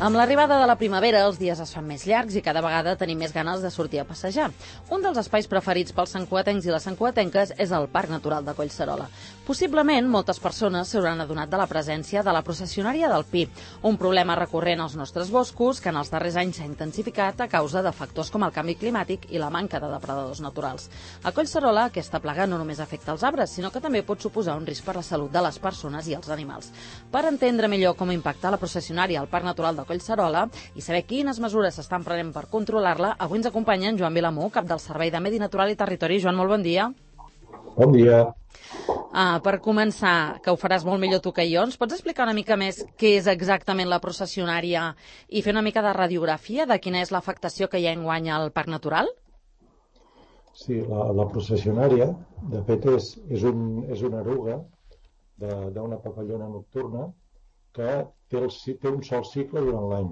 Amb l'arribada de la primavera, els dies es fan més llargs i cada vegada tenim més ganes de sortir a passejar. Un dels espais preferits pels santcugatencs i les santcugatenques és el Parc Natural de Collserola. Possiblement, moltes persones s'hauran adonat de la presència de la processionària del Pi, un problema recurrent als nostres boscos que en els darrers anys s'ha intensificat a causa de factors com el canvi climàtic i la manca de depredadors naturals. A Collserola, aquesta plaga no només afecta els arbres, sinó que també pot suposar un risc per la salut de les persones i els animals. Per entendre millor com impacta la processionària al Parc Natural de Collserola i saber quines mesures s'estan prenent per controlar-la, avui ens acompanya en Joan Vilamú, cap del Servei de Medi Natural i Territori. Joan, molt bon dia. Bon dia. Per començar, que ho faràs molt millor tu que jo, ens pots explicar una mica més què és exactament la processionària i fer una mica de radiografia de quina és l'afectació que hi ha enguany al Parc Natural? Sí, la processionària, de fet, és una eruga d'una papallona nocturna que té un sol cicle durant l'any.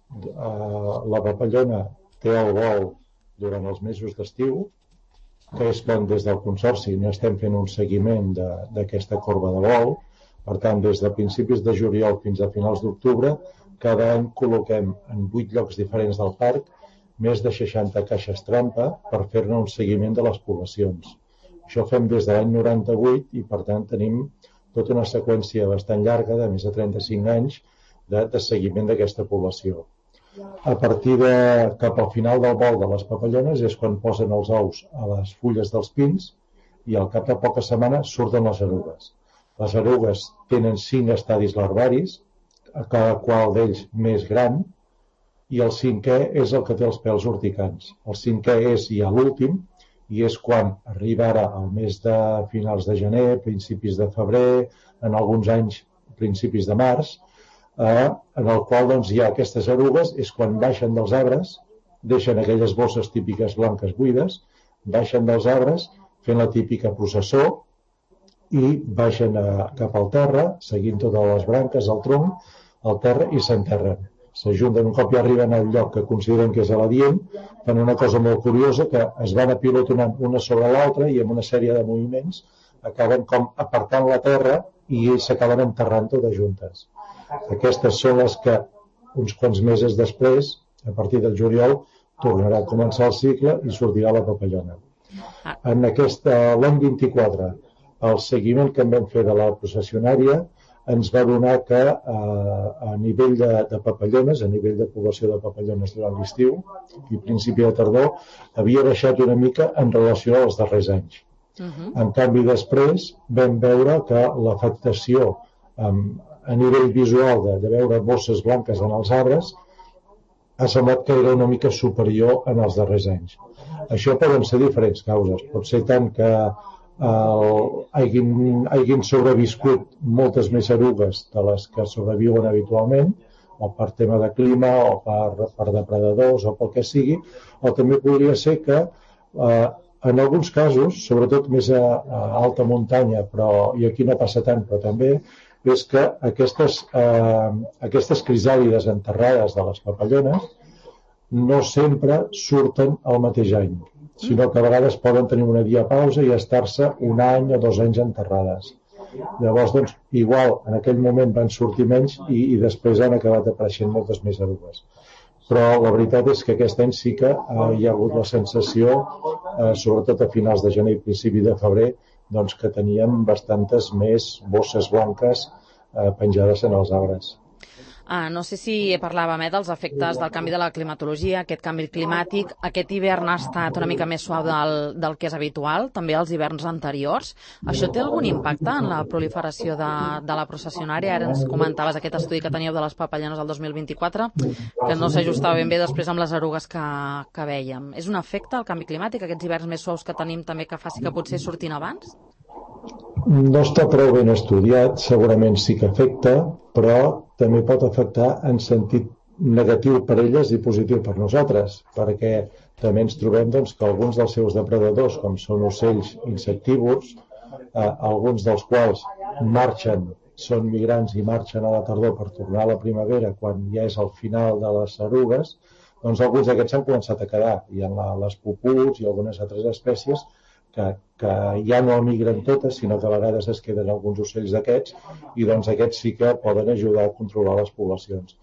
La papallona té el vol durant els mesos d'estiu, que és quan des del Consorci n'estem fent un seguiment d'aquesta corba de vol. Per tant, des de principis de juliol fins a finals d'octubre, cada any col·loquem en 8 llocs diferents del parc més de 60 caixes trampa per fer-ne un seguiment de les poblacions. Això ho fem des de l'any 98 i, per tant, tenim tota una seqüència bastant llarga, de més de 35 anys, de seguiment d'aquesta població. A partir de cap al final del vol de les papallones és quan posen els ous a les fulles dels pins i al cap de poques setmanes surten les erugues. Les erugues tenen 5 estadis larvaris, cada qual d'ells més gran, i el 5è és el que té els pèls urticants. El 5è és ja l'últim, i és quan arriba ara al mes de finals de gener, principis de febrer, en alguns anys principis de març, en el qual hi ha aquestes erugues, és quan baixen dels arbres, deixen aquelles bosses típiques blanques buides, baixen dels arbres fent la típica processó i baixen cap al terra, seguint totes les branques, el tronc, al terra i s'enterren. S'ajunten un cop i arriben al lloc que consideren que és l'adient, fan una cosa molt curiosa, que es van apilotonant una sobre l'altra i amb una sèrie de moviments acaben com apartant la terra i s'acaben enterrant totes juntes. Aquestes són les que uns quants mesos després, a partir del juliol, tornarà a començar el cicle i sortirà la papallona. En l'any 24, el seguiment que en vam fer de la processionària ens va donar que a nivell de papallones, a nivell de població de papallones durant l'estiu i principi de tardor, havia baixat una mica en relació als darrers anys. En canvi, després vam veure que l'afectació a nivell visual de veure bosses blanques en els arbres ha semblat que era una mica superior en els darrers anys. Això poden ser diferents causes. Pot ser tant que hagin sobreviscut moltes més erugues de les que sobreviuen habitualment, o per tema de clima, o per depredadors, o pel que sigui, o també podria ser que en alguns casos, sobretot més a alta muntanya, i aquí no passa tant, però també és que aquestes crisàlides enterrades de les papallones no sempre surten el mateix any, sinó que a vegades poden tenir una diapausa i estar-se un any o 2 anys enterrades. Llavors, igual, en aquell moment van sortir menys i després han acabat apareixent moltes més erugues. Però la veritat és que aquest any sí que hi ha hagut la sensació, sobretot a finals de gener i principi de febrer, que teníem bastantes més bosses blanques penjades en els arbres. No sé si parlàvem dels efectes del canvi de la climatologia, aquest canvi climàtic. Aquest hivern ha estat una mica més suau del que és habitual, també els hiverns anteriors. Això té algun impacte en la proliferació de la processionària? Ara ens comentaves aquest estudi que teníeu de les papallones del 2024, que no s'ajustava ben bé després amb les erugues que vèiem. És un efecte el canvi climàtic, aquests hiverns més suaus que tenim també que faci que potser surtin abans? No està prou ben estudiat, segurament sí que afecta, però també pot afectar en sentit negatiu per elles i positiu per nosaltres, perquè també ens trobem que alguns dels seus depredadors, com són ocells insectívors, alguns dels quals són migrants i marxen a la tardor per tornar a la primavera quan ja és el final de les erugues, doncs alguns d'aquests s'han començat a quedar. Hi ha les puputs i algunes altres espècies que ja no emigren totes, sinó que a vegades es queden alguns ocells d'aquests i aquests sí que poden ajudar a controlar les poblacions.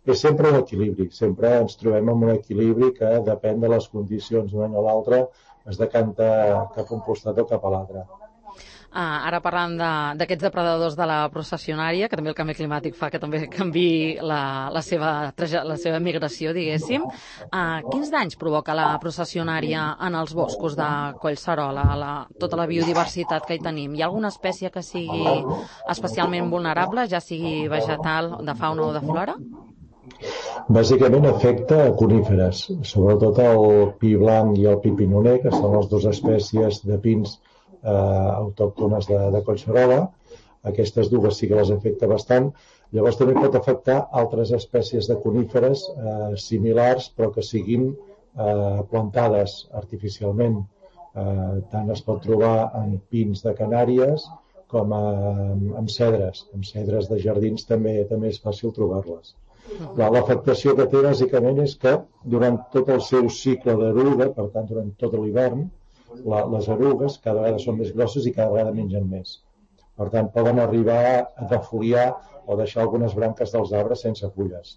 és sempre un equilibri, sempre ens trobem en un equilibri que depèn de les condicions d'un any o l'altre, es decanta cap a un costat o cap a l'altre. Ara parlant d'aquests depredadors de la processionària, que també el canvi climàtic fa que també canvi la seva migració, diguéssim. Quins danys provoca la processionària en els boscos de Collserola, tota la biodiversitat que hi tenim? Hi ha alguna espècie que sigui especialment vulnerable, ja sigui vegetal, de fauna o de flora? Bàsicament afecta a coníferes, sobretot el pi blanc i el pi pinoner, que són les dues espècies de pins autòctones de Collserola. Aquestes dues sí que les afecta bastant. Llavors també pot afectar altres espècies de coníferes similars, però que siguin plantades artificialment. Tant es pot trobar en pins de Canàries com en cedres. En cedres de jardins també és fàcil trobar-les. L'afectació que té bàsicament és que durant tot el seu cicle d'eruga, per tant durant tot l'hivern, les erugues cada vegada són més grosses i cada vegada mengen més. Per tant, poden arribar a defoliar o deixar algunes branques dels arbres sense fulles.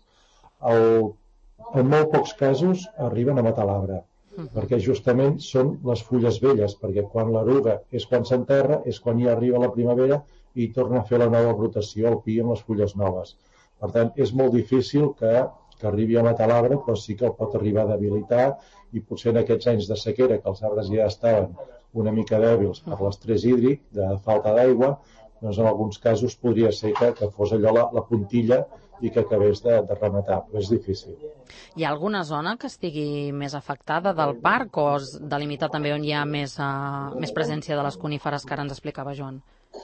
En molt pocs casos arriben a matar l'arbre, perquè justament són les fulles velles, perquè quan l'eruga és quan s'enterra, és quan hi arriba la primavera i torna a fer la nova brotació al pi amb les fulles noves. Per tant, és molt difícil que arribi a matar l'arbre, però sí que el pot arribar a debilitar i potser en aquests anys de sequera, que els arbres ja estaven una mica dèbils per l'estrès hídric, de falta d'aigua, doncs en alguns casos podria ser que fos allò la puntilla i que acabés de rematar, però és difícil. Hi ha alguna zona que estigui més afectada del parc o es delimita també on hi ha més presència de les coníferes que ara ens explicava Joan?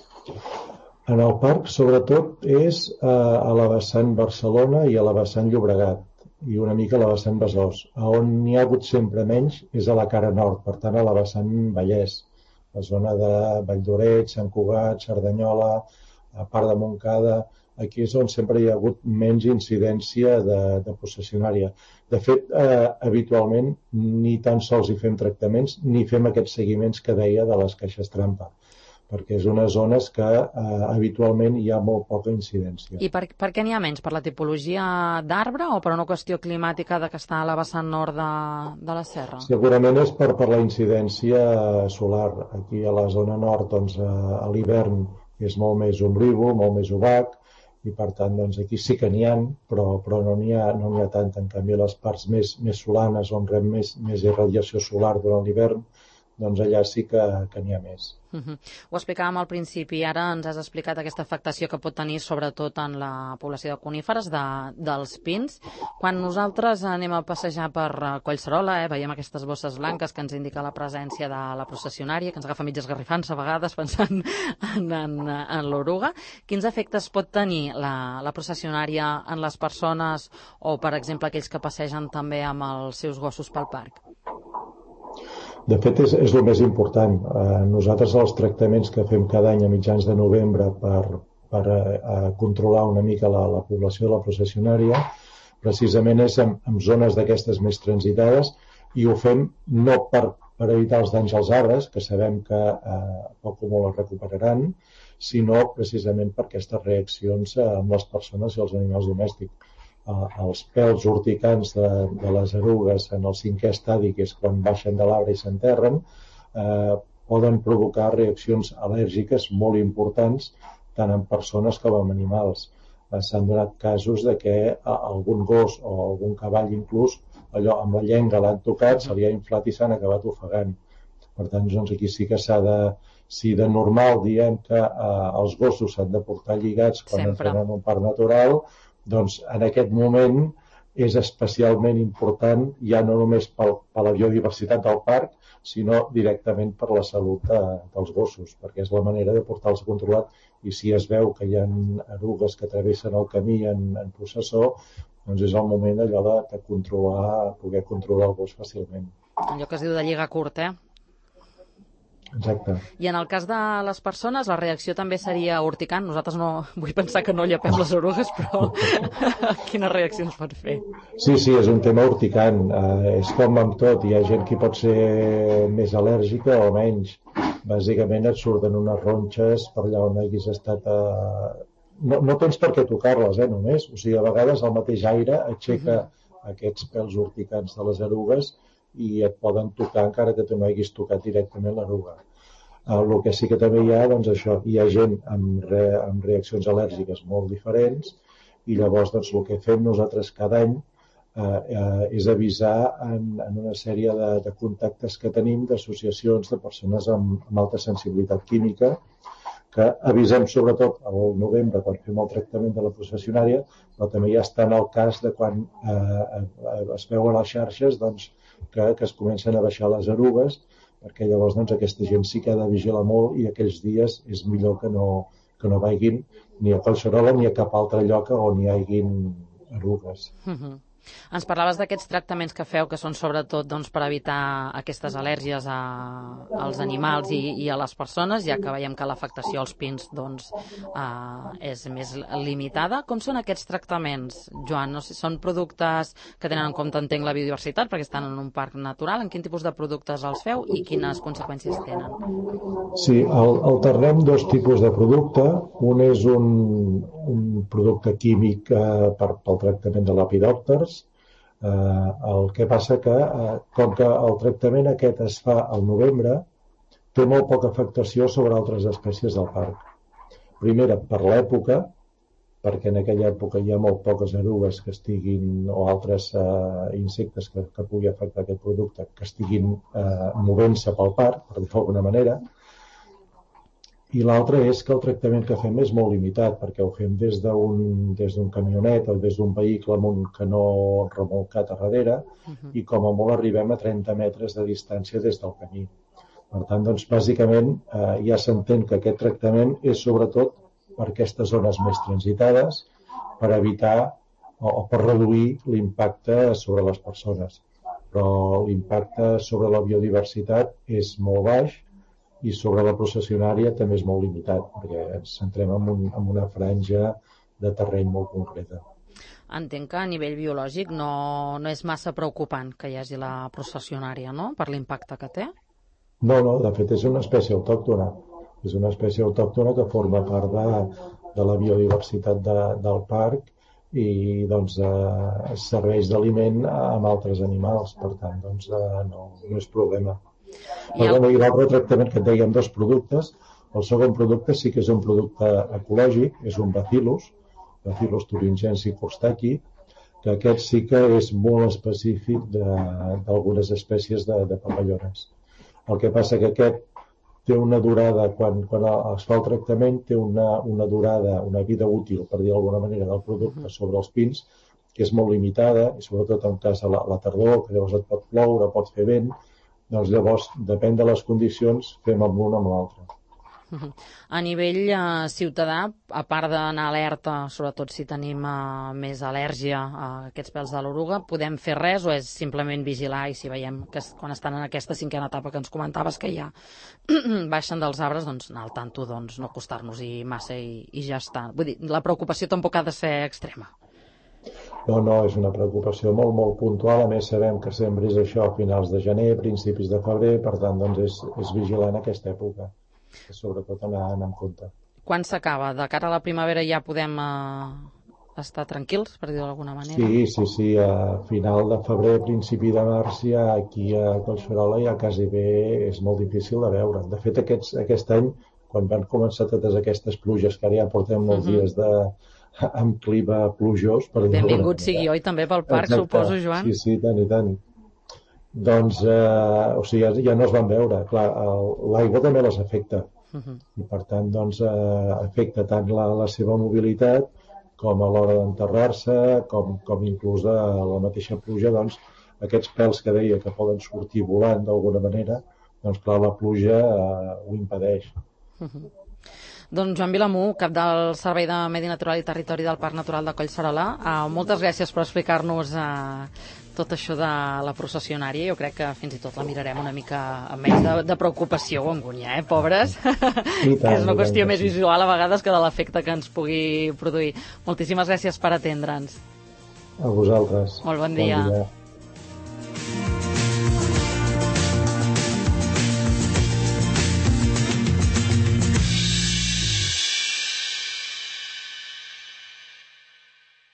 En el parc, sobretot, és a la vessant Barcelona i a la vessant Llobregat, i una mica a la vessant Besòs. On n'hi ha hagut sempre menys és a la cara nord, per tant, a la vessant Vallès, la zona de Valldoreix, Sant Cugat, Cerdanyola, a part de Montcada. Aquí és on sempre hi ha hagut menys incidència de processionària. De fet, habitualment, ni tan sols hi fem tractaments, ni fem aquests seguiments que deia de les caixes trampa, perquè és unes zones que habitualment hi ha molt poca incidència. I per què n'hi ha menys? Per la tipologia d'arbre o per una qüestió climàtica de que està a la vessant nord de la serra? Segurament és per la incidència solar. Aquí a la zona nord, doncs, a l'hivern és molt més ombrívol, molt més obac, i per tant doncs, aquí sí que n'hi ha, però no n'hi ha tant. En canvi, a les parts més solanes, on rep més irradiació solar durant l'hivern, doncs allà sí que n'hi ha més. Ho explicàvem al principi, ara ens has explicat aquesta afectació que pot tenir sobretot en la població de coníferes dels pins. Quan nosaltres anem a passejar per Collserola, veiem aquestes bosses blanques que ens indica la presència de la processionària, que ens agafa mig esgarrifants a vegades pensant en l'oruga. Quins efectes pot tenir la processionària en les persones o, per exemple, aquells que passegen també amb els seus gossos pel parc? De fet, és el més important. Nosaltres els tractaments que fem cada any a mitjans de novembre per controlar una mica la població de la processionària, precisament és en zones d'aquestes més transitades, i ho fem no per evitar els danys als arbres, que sabem que poc o molt es recuperaran, sinó precisament per aquestes reaccions amb les persones i els animals domèstics. Els pèls urticants de les erugues en el 5è estadi, que és quan baixen de l'arbre i s'enterren, poden provocar reaccions al·lèrgiques molt importants tant en persones com en animals. S'han donat casos de que algun gos o algun cavall inclús allò amb la llengua l'han tocat, se li ha inflat i s'han acabat ofegant. Per tant, doncs aquí sí que si de normal diem que els gossos s'han de portar lligats quan entren en un parc natural, doncs en aquest moment és especialment important, ja no només per la biodiversitat del parc, sinó directament per la salut dels gossos, perquè és la manera de portar-los controlat, i si es veu que hi ha erugues que travessen el camí en processó, doncs és el moment allò de poder controlar el gos fàcilment. Allò que es diu de lligar curt, Exacte. I en el cas de les persones, la reacció també seria urticant. Nosaltres no vull pensar que no llepem les orugues, però quines reaccions pot fer? Sí, és un tema urticant. És com amb tot. Hi ha gent que pot ser més al·lèrgica o menys. Bàsicament et surten unes ronxes per allà on haguis estat no tens per què tocar-les, només. O sigui, a vegades el mateix aire aixeca aquests pèls urticants de les erugues i et poden tocar encara que tu no haguis tocat directament l'eruga. El que sí que també hi ha, doncs això, hi ha gent amb reaccions al·lèrgiques molt diferents i llavors doncs, el que fem nosaltres cada any és avisar en una sèrie de contactes que tenim d'associacions de persones amb alta sensibilitat química, que avisem sobretot al novembre quan fem el tractament de la processionària, però també ja està en el cas de quan es veu a les xarxes doncs, que es comencen a baixar les erugues, perquè llavors doncs, aquesta gent sí que ha de vigilar molt i aquells dies és millor que no vagin ni a Collserola ni a cap altre lloc on hi haguin erugues. Ens parlaves d'aquests tractaments que feu, que són sobretot doncs, per evitar aquestes al·lèrgies als animals i a les persones, ja que veiem que l'afectació als pins doncs, és més limitada. Com són aquests tractaments, Joan? No sé, són productes que tenen en compte, entenc, la biodiversitat, perquè estan en un parc natural. En quin tipus de productes els feu i quines conseqüències tenen? Sí, alternem dos tipus de producte. Un és un producte químic pel tractament de lepidòpters. El que passa que, com que el tractament aquest es fa al novembre, té molt poca afectació sobre altres espècies del parc. Primera, per l'època, perquè en aquella època hi ha molt poques erugues que estiguin, o altres insectes que pugui afectar aquest producte, que estiguin movent-se pel parc, per dir d'alguna manera. I l'altre és que el tractament que fem és molt limitat, perquè ho fem des d'un camionet o des d'un vehicle amb un canó remolcat a darrere i com a molt arribem a 30 metres de distància des del camí. Per tant, doncs, bàsicament, ja s'entén que aquest tractament és sobretot per aquestes zones més transitades, per evitar o per reduir l'impacte sobre les persones. Però l'impacte sobre la biodiversitat és molt baix i sobre la processionària també és molt limitat, perquè ens centrem en una franja de terreny molt concreta. Entenc que a nivell biològic no és massa preocupant que hi hagi la processionària, no?, per l'impacte que té? No, de fet és una espècie autòctona. És una espècie autòctona que forma part de la biodiversitat del parc i doncs, serveix d'aliment amb altres animals. Per tant, doncs, no és problema. I l'altre tractament que et dèiem dos productes, el segon producte sí que és un producte ecològic, és un Bacillus thuringiensis forstachii, que aquest sí que és molt específic d'algunes espècies de papallones. El que passa que aquest té una durada, quan es fa el tractament, té una durada, una vida útil, per dir d'alguna manera, del producte sobre els pins, que és molt limitada, i sobretot en cas a la tardor, que llavors et pot ploure, pot fer vent, doncs llavors, depèn de les condicions, fem amb l'un o amb l'altre. A nivell ciutadà, a part d'anar alerta, sobretot si tenim més al·lèrgia a aquests pèls de l'oruga, podem fer res o és simplement vigilar i si veiem que quan estan en aquesta cinquena etapa que ens comentaves que ja baixen dels arbres, doncs anar al tanto, doncs, no acostar-nos-hi massa i ja està. Vull dir, la preocupació tampoc ha de ser extrema. No, és una preocupació molt, molt puntual. A més, sabem que sempre és això a finals de gener, principis de febrer, per tant, doncs és vigilar en aquesta època. Sobretot anar en compte. Quan s'acaba? De cara a la primavera ja podem estar tranquils, per dir-ho d'alguna manera? Sí. A final de febrer, principi de març, ja aquí a Collserola ja quasi bé és molt difícil de veure. De fet, aquest any, quan van començar totes aquestes pluges, que ara ja portem molts dies amb clima plujós. Benvingut sigui, oi, també pel parc, exacte. Suposo, Joan? Sí, tant. Doncs, o sigui, ja no es van veure. Clar, l'aigua també les afecta. I per tant, doncs, afecta tant la seva mobilitat com a l'hora d'enterrar-se, com inclús a la mateixa pluja, doncs, aquests pèls que deia que poden sortir volant d'alguna manera, doncs, clar, la pluja ho impedeix. Doncs Joan Vilamú, cap del Servei de Medi Natural i Territori del Parc Natural de Collserola, moltes gràcies per explicar-nos tot això de la processionària. Jo crec que fins i tot la mirarem una mica amb menys de preocupació o angúnia, pobres? Que és una qüestió més visual a vegades que de l'efecte que ens pugui produir. Moltíssimes gràcies per atendre'ns. A vosaltres. Molt bon dia.